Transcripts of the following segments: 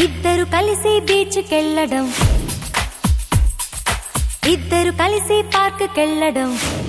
ఇద్దరు కలిసి బీచ్ కెళ్ళడం, ఇద్దరు కలిసి పార్క్ కెళ్ళడం,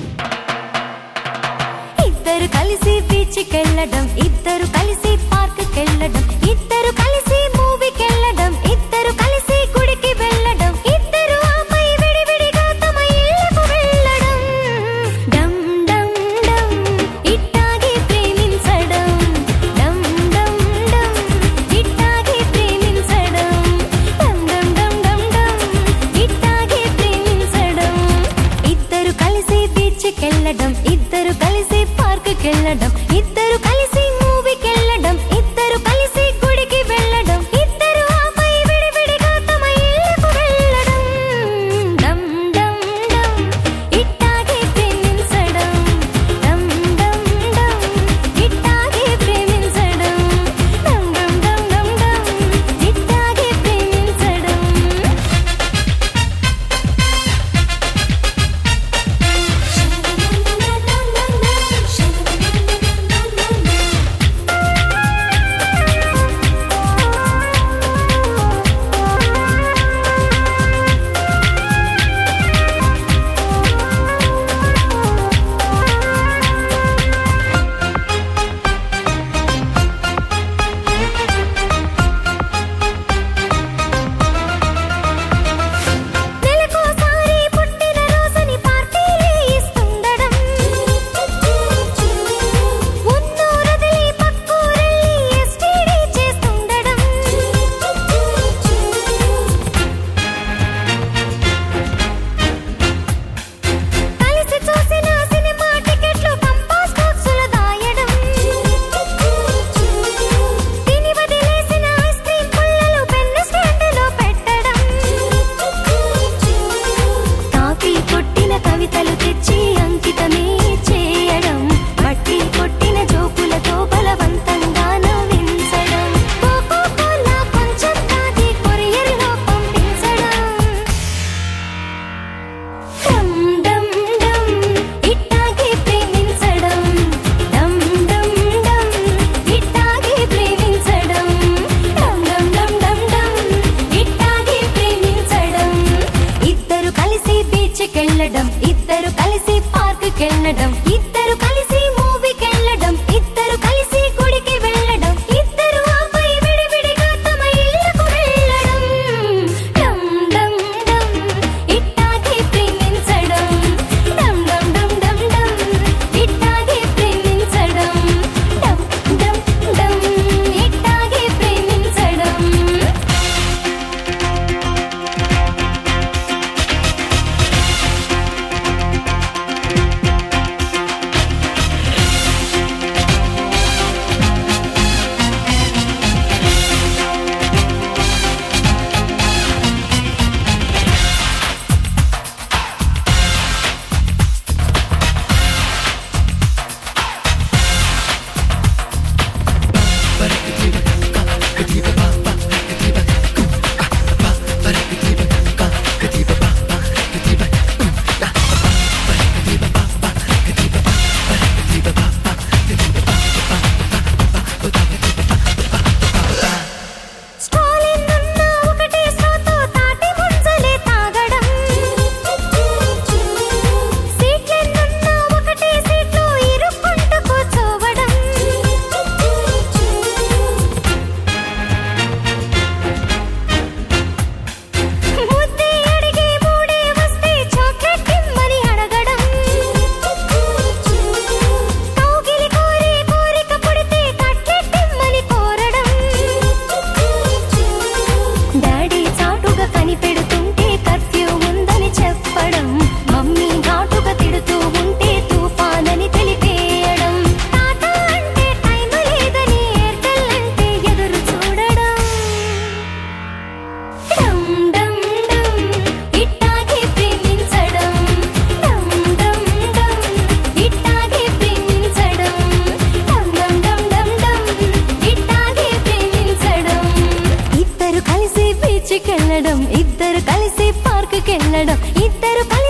ఇద్దరు కలిసి బీచ్ కెళ్ళడం, ఇద్దరు కలిసి పార్క్ కెళ్ళడం, ఇద్దరు కలిసి మూవీ కెళ్ళడం, ఇద్దరు కలిసి గుడికి వెళ్ళడం, ఇద్దరు ఆపై విడివిడిగా తమ ఇళ్ళకు వెళ్ళడం. డమ్ డమ్ డమ్ ఇట్టాగే ప్రేమించడం, డమ్ డమ్ డమ్ ఇట్టాగే ప్రేమించడం, డమ్ డమ్ డమ్ డమ్ డమ్ ఇట్టాగే ప్రేమించడం. ఇద్దరు కలిసి బీచ్ కెళ్ళడం, ఇద్దరు కలిసి పార్క్ కెళ్ళడం, ఇద్దరు కలిసి మూవీ కెళ్ళడం, ఇద్దరు కలిసి గుడికి వెళ్ళడం, ఇద్దరు ఆపై విడివిడిగా తమ ఇళ్ళకు వెళ్ళడం. డమ్ డమ్ డమ్ ఇట్టాగే ప్రేమించడం, డమ్ డమ్ డమ్ ఇట్టాగే ప్రేమించడం, డమ్ డమ్ డమ్ డమ్ డమ్ ఇట్టాగే ప్రేమించడం. నెలకోసారి పుట్టిన రోజుని పార్టీలే ఇస్తుండడం, ఉన్నూరదిలి పక్కూరెళ్ళి ఎస్టీడీ చేస్తుండడం, కలిసి చూసిన సినిమా టికెట్లు కంపాస్ బాక్సులు దాయడం, తిని వదిలేసిన ఐస్ క్రీమ్ పుల్లలు పెన్ను స్టాండులో పెట్టడం, కాపీ కొట్టిన కవితలు తెచ్చి అంకితమే చేయడం, మట్టి కొట్టిన జోకులతో బలవంతంగా నవ్వించడం, కోకో కోలా కొంచెం తాగి కొరియర్లో పంపించడం. డమ్ డమ్ డమ్ ఇట్టాగే ప్రేమించడం, డమ్ డమ్ డమ్ ఇట్టాగే ప్రేమించడం, డమ్ డమ్ డమ్ డమ్ డమ్ ఇట్టాగే ప్రేమించడం. ఇద్దరు కలిసి బీచ్ కెళ్ళడం, ఇద్దరు కలిసి పార్క్ కెళ్ళడం, ఇద్దరు కలిసి మూవీ కెళ్ళడం, ఇద్దరు కలిసి గుడికి వెళ్ళడం, ఇద్దరు ఆపై విడివిడిగా తమ ఇళ్ళకు వెళ్ళడం. డమ్ డమ్ డమ్ ఇట్టాగే ప్రేమించడం, డమ్ డమ్ డమ్ డమ్ డమ్ ఇట్టాగే ప్రేమించడం, డమ్ డమ్ డమ్ ఇట్టాగే ప్రేమించడం. స్టాలిన్ ఉన్న ఒకటే స్ట్రాతో తాటి ముంజలే తాగడం, సీట్లెన్నున్న ఒకటే సీట్లో ఇరుక్కుంటూ కూర్చోవడం, ముద్దే అడిగే మూడే వస్తే చాక్లెట్ ఇమ్మని అడగడం, కౌగిలి కోరే కోరిక పుడితే కట్లెట్ ఇమ్మని కోరడం, డాడీ చాటుగా కనిపెడుతుంటే కర్ఫ్యూ ఉందని చెప్పడం, మమ్మీ ఘాటుగా తిడుతూ ఉంటే తుఫానని తెలిపేయడం, టాటా అంటే టైం లేదని ఎయిర్టెల్ అంటే ఎదురు చూడడం. డమ్ డమ్ డమ్ ఇట్టాగే ప్రేమించడం, డమ్ డమ్ డమ్ ఇట్టాగే ప్రేమించడం, డమ్ డమ్ డమ్ డమ్ డమ్ ఇట్టాగే ప్రేమించడం. ఇద్దరు కలిసి బీచ్ కెళ్ళడం, ఇద్దరు కలిసి పార్క్ కెళ్ళడం, ఇద్దరు